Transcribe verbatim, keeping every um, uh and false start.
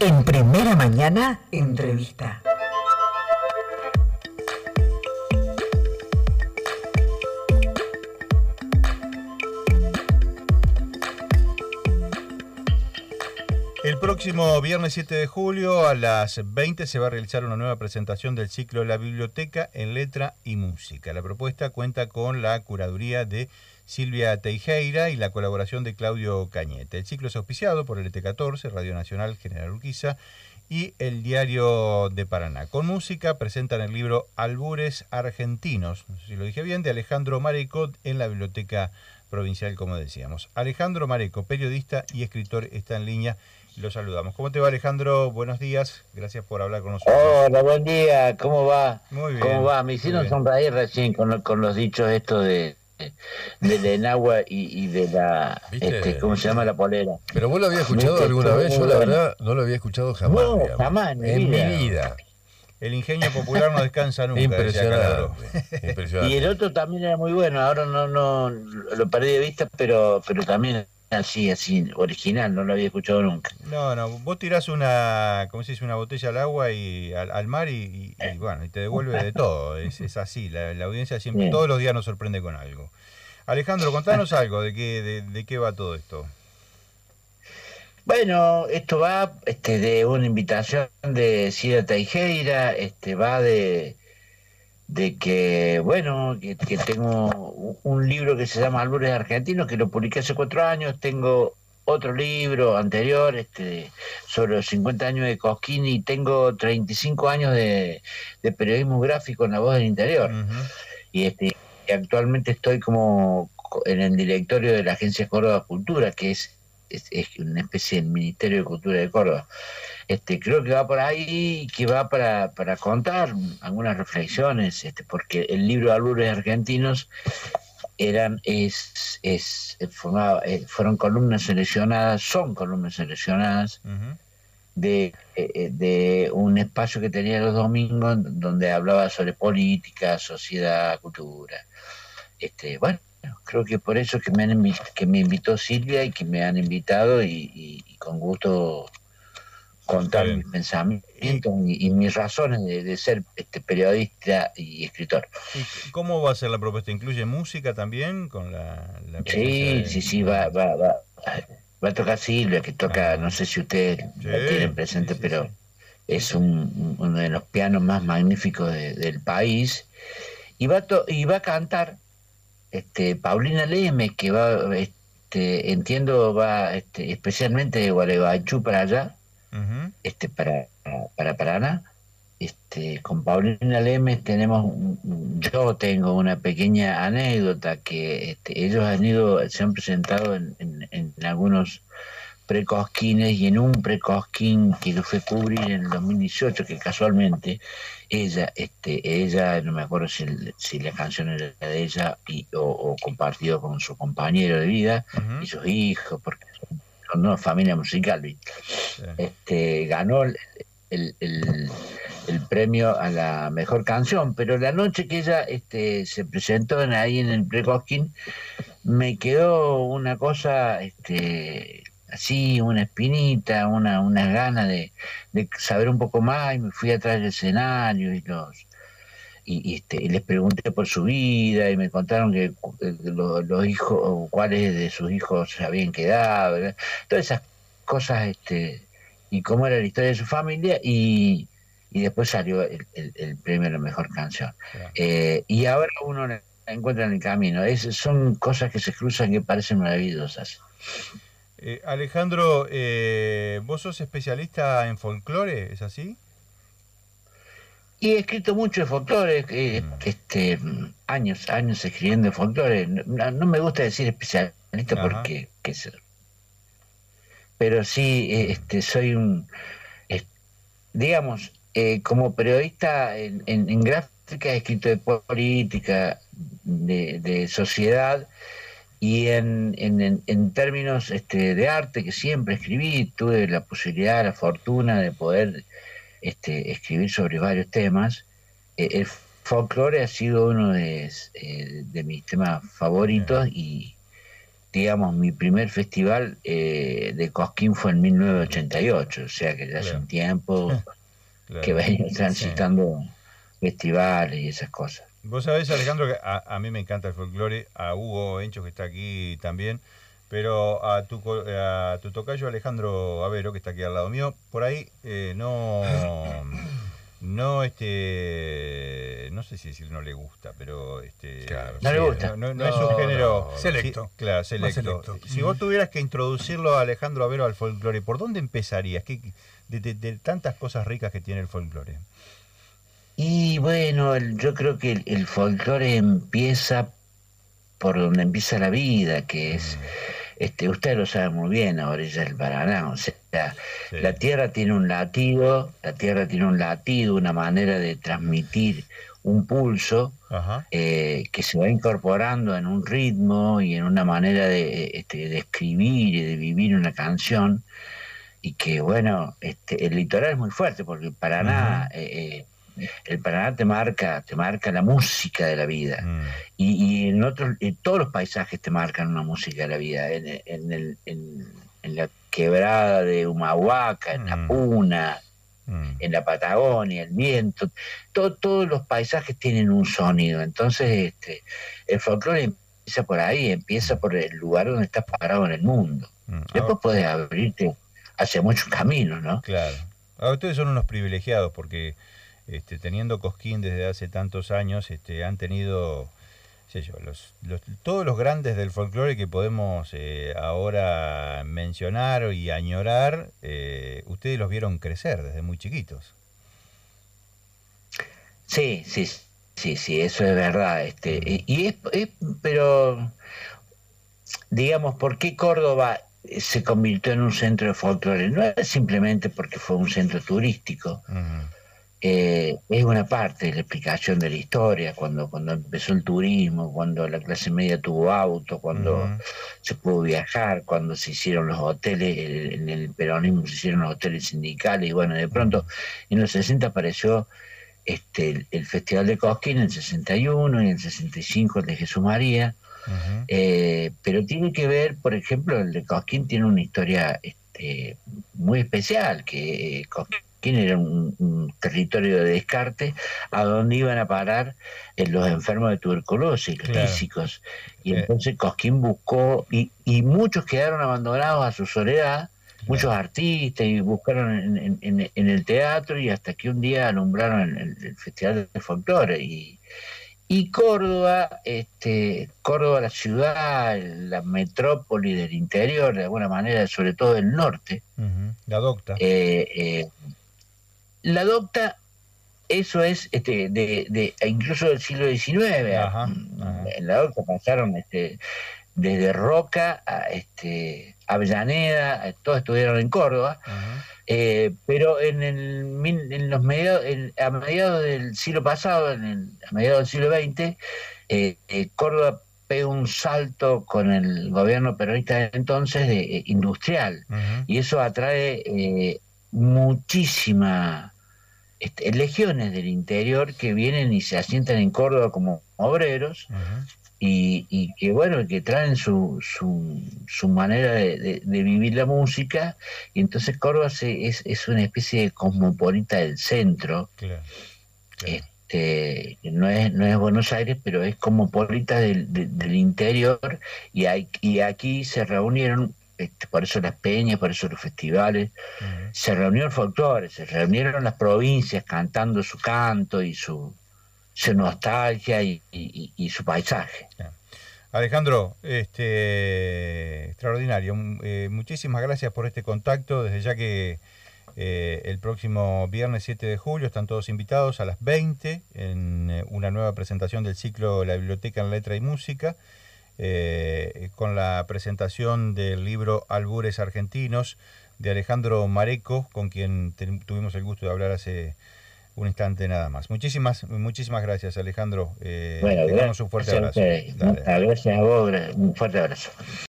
En Primera Mañana, entrevista. El próximo viernes siete de julio a las veinte se va a realizar una nueva presentación del ciclo La Biblioteca en Letra y Música. La propuesta cuenta con la curaduría de Silvia Teijeira y la colaboración de Claudio Cañete. El ciclo es auspiciado por el E T catorce, Radio Nacional General Urquiza y el Diario de Paraná. Con música presentan el libro Albures Argentinos, no sé si lo dije bien, de Alejandro Mareco en la Biblioteca Provincial, como decíamos. Alejandro Mareco, periodista y escritor, está en línea. Lo saludamos. ¿Cómo te va, Alejandro? Buenos días. Gracias por hablar con nosotros. Hola, buen día. ¿Cómo va? Muy bien. ¿Cómo va? Me hicieron sonreír recién con, con los dichos estos de, de, de Enagua y, y de la... Este, ¿cómo se llama la polera? Pero vos lo habías escuchado ¿Viste? alguna vez. Yo la Bueno. verdad no lo había escuchado jamás. No, digamos. jamás en mi En vida. mi vida. El ingenio popular no descansa nunca. Impresionante. Impresionante. Y el otro también era muy bueno. Ahora no, no lo perdí de vista, pero, pero también así, así, original. No lo había escuchado nunca. No, no. Vos tirás una, ¿cómo se dice? Una botella al agua y al, al mar y, y, y bueno, y te devuelve de todo. Es, es así. La, la audiencia siempre, Bien. todos los días nos sorprende con algo. Alejandro, contanos algo de qué, de, de qué va todo esto. Bueno, esto va este, de una invitación de Silvia Teijeira, este, va de, de que, bueno, que, que tengo un, un libro que se llama Albures Argentinos, que lo publiqué hace cuatro años, tengo otro libro anterior este, sobre los cincuenta años de Cosquín y tengo treinta y cinco años de, de periodismo gráfico en La Voz del Interior. Uh-huh. Y este, actualmente estoy como en el directorio de la Agencia Córdoba Cultura, que es Es, es una especie del Ministerio de Cultura de Córdoba. Este, creo que va por ahí, que va para, para contar algunas reflexiones, este, porque el libro de Albures Argentinos eran, es, es, formaba, fueron columnas seleccionadas, son columnas seleccionadas Uh-huh. de, de un espacio que tenía los domingos donde hablaba sobre política, sociedad, cultura. Este, bueno, creo que por eso que me, han invitado, que me invitó Silvia y que me han invitado y, y, y con gusto contar mis pensamientos y, y mis razones de, de ser este presidenta y escritor. ¿Y cómo va a ser la propuesta? ¿Incluye música también con la, la Sí, de... sí, sí, va, va, va, va a tocar Silvia, que toca, ah, no sé si ustedes sí, la tienen presente, sí, sí, pero sí. es un, uno de los pianos más magníficos de, del país, y va, to, y va a cantar Este, Paulina Leme, que va, este, entiendo, va este, especialmente de Gualeguaychú para allá, uh-huh. este, para, para Paraná. Este, con Paulina Leme tenemos, yo tengo una pequeña anécdota que este, ellos han ido, se han presentado en, en, en algunos precosquines y en un precosquín que lo fue cubrir en el dos mil dieciocho, que casualmente ella, este, ella no me acuerdo si, el, si la canción era de ella y, o, o compartido con su compañero de vida uh-huh. y sus hijos, porque son, son una familia musical, ¿viste? Sí. Este, ganó el, el, el, el premio a la mejor canción, pero la noche que ella este, se presentó en, ahí en el precosquín me quedó una cosa este, así, una espinita, una, una gana de, de saber un poco más, y me fui atrás del escenario y los y, y, este, y les pregunté por su vida y me contaron que eh, los, los hijos, cuáles de sus hijos se habían quedado, ¿verdad? Todas esas cosas, este, y cómo era la historia de su familia, y, y después salió el, el, el premio a la mejor canción. Yeah. Eh, y ahora uno la encuentra en el camino. Es, son cosas que se cruzan que parecen maravillosas. Eh, Alejandro, eh, vos sos especialista en folclore, ¿es así? Y he escrito mucho de folclore, eh, mm. este, años, años escribiendo de folclore. No, no me gusta decir especialista Ajá. porque, qué sé, pero sí, eh, este, soy un, eh, digamos, eh, como periodista en, en, en gráfica he escrito de política, de, de sociedad. Y en, en, en términos este, de arte, que siempre escribí, tuve la posibilidad, la fortuna de poder este, escribir sobre varios temas. Eh, el folclore ha sido uno de, eh, de mis temas favoritos y, digamos, mi primer festival eh, de Cosquín fue en mil novecientos ochenta y ocho, o sea que ya hace un tiempo claro. que vengo transitando sí. festivales y esas cosas. Vos sabés, Alejandro, que a, a mí me encanta el folclore, a Hugo Encho, que está aquí también, pero a tu, a tu tocayo Alejandro Avero, que está aquí al lado mío, por ahí eh, no... No, este, no sé si decir no le gusta, pero este, claro, no sí, le gusta, no, no, no es un género no, selecto, sí, claro, selecto. selecto. Si vos tuvieras que introducirlo a Alejandro Avero al folclore, ¿por dónde empezarías? ¿Qué, de, de, de tantas cosas ricas que tiene el folclore? Y bueno, el, yo creo que el, el folclore empieza por donde empieza la vida, que es, mm. este, usted lo sabe muy bien, a orillas del Paraná, o sea, sí. la tierra tiene un latido, la tierra tiene un latido, una manera de transmitir un pulso eh, que se va incorporando en un ritmo y en una manera de, este, de escribir y de vivir una canción, y que bueno, este, el litoral es muy fuerte porque el Paraná... Uh-huh. eh, el Paraná te marca, te marca la música de la vida. Mm. Y, y en otros, en todos los paisajes te marcan una música de la vida. En, en, el, en, en la quebrada de Humahuaca, en mm. la Puna, mm. en la Patagonia, el viento, todo, todos los paisajes tienen un sonido. Entonces, este, el folclore empieza por ahí, empieza por el lugar donde estás parado en el mundo. Mm. Después puedes abrirte hacia muchos caminos, ¿no? Claro. Ahora, ustedes son unos privilegiados porque Este, teniendo Cosquín desde hace tantos años, este, han tenido, sé yo, los, los, todos los grandes del folclore que podemos eh, ahora mencionar y añorar, eh, ustedes los vieron crecer desde muy chiquitos. Sí, sí, sí, sí, eso es verdad. Este, y, y es, es, pero, digamos, ¿por qué Córdoba se convirtió en un centro de folclore? No es simplemente porque fue un centro turístico. Uh-huh. Eh, es una parte de la explicación de la historia, cuando, cuando empezó el turismo, cuando la clase media tuvo auto, cuando uh-huh. se pudo viajar, cuando se hicieron los hoteles, en el peronismo se hicieron los hoteles sindicales, y bueno, de pronto uh-huh. en los sesenta apareció este, el, el Festival de Cosquín en el sesenta y uno, y en el sesenta y cinco el de Jesús María, uh-huh. eh, pero tiene que ver, por ejemplo, el de Cosquín tiene una historia este, muy especial, que eh, Cosquín era un, un territorio de descarte a donde iban a parar eh, los enfermos de tuberculosis, los claro. tísicos. Y eh. entonces Cosquín buscó, y, y muchos quedaron abandonados a su soledad, claro. muchos artistas, y buscaron en, en, en el teatro, y hasta que un día alumbraron el, el Festival de Folclore. Y, y Córdoba, este, Córdoba, la ciudad, la metrópoli del interior, de alguna manera, sobre todo del norte, uh-huh. la docta. Eh, eh, La docta, eso es este, de, de incluso del siglo diecinueve. Ajá, ajá. En la docta pasaron este, desde Roca a este, Avellaneda, todos estuvieron en Córdoba, eh, pero en, el, en los mediados, en, a mediados del siglo pasado, en el, a mediados del siglo veinte, eh, eh, Córdoba pega un salto con el gobierno peronista de entonces de, eh, industrial, uh-huh. y eso atrae eh, muchísima Este, legiones del interior que vienen y se asientan en Córdoba como obreros, uh-huh. y, y que bueno, que traen su, su, su manera de, de, de vivir la música, y entonces Córdoba se, es, es una especie de cosmopolita del centro, claro, claro. Este, no es, no es Buenos Aires, pero es cosmopolita del, de, del interior, y, hay, y aquí se reunieron. Este, por eso las peñas, por eso los festivales, uh-huh. se reunió el folclore, se reunieron las provincias cantando su canto y su, su nostalgia y, y, y su paisaje. Yeah. Alejandro, este, extraordinario, eh, muchísimas gracias por este contacto, desde ya que eh, el próximo viernes siete de julio están todos invitados a las veinte en eh, una nueva presentación del ciclo La Biblioteca en Letra y Música, Eh, con la presentación del libro Albures Argentinos de Alejandro Mareco, con quien te, tuvimos el gusto de hablar hace un instante nada más. Muchísimas, muchísimas gracias, Alejandro. Eh, bueno, te damos un fuerte abrazo. Gracias a vos, un fuerte abrazo.